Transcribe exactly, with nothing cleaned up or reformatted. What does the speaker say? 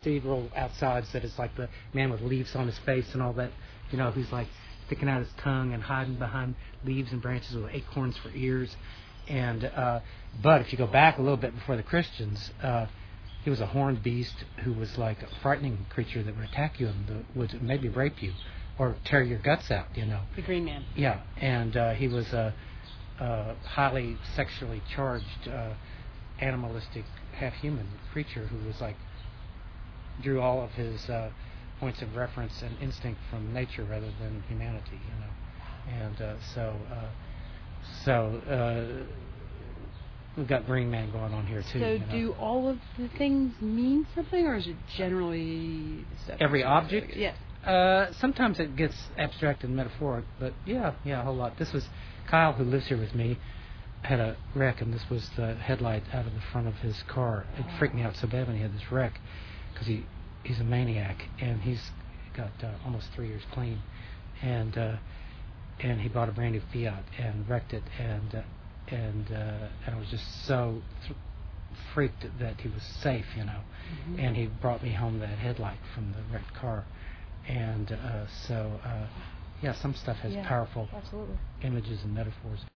cathedral outside that is like the man with leaves on his face and all that, you know, who's like sticking out his tongue and hiding behind leaves and branches with acorns for ears. And uh, but if you go back a little bit before the Christians, uh, he was a horned beast who was like a frightening creature that would attack you and would maybe rape you or tear your guts out, you know. The Green Man. Yeah, and uh, he was a, a highly sexually charged, uh, animalistic, half-human creature who was like drew all of his uh, points of reference and instinct from nature rather than humanity, you know. And uh, so, uh, so uh, we've got Green Man going on here too. So, you know? do all of the things mean something, or is it generally every object? Yes. Uh, sometimes it gets abstract and metaphoric, but yeah, yeah, a whole lot. This was Kyle, who lives here with me, had a wreck, and this was the headlight out of the front of his car. It freaked me out so bad when he had this wreck, because he, he's a maniac, and he's got uh, almost three years clean, and uh, and he bought a brand new Fiat and wrecked it, and uh, and uh, and I was just so th- freaked that he was safe, you know, Mm-hmm. and he brought me home that headlight from the wrecked car, and uh, so uh, yeah, some stuff has Yeah, powerful absolutely. images and metaphors.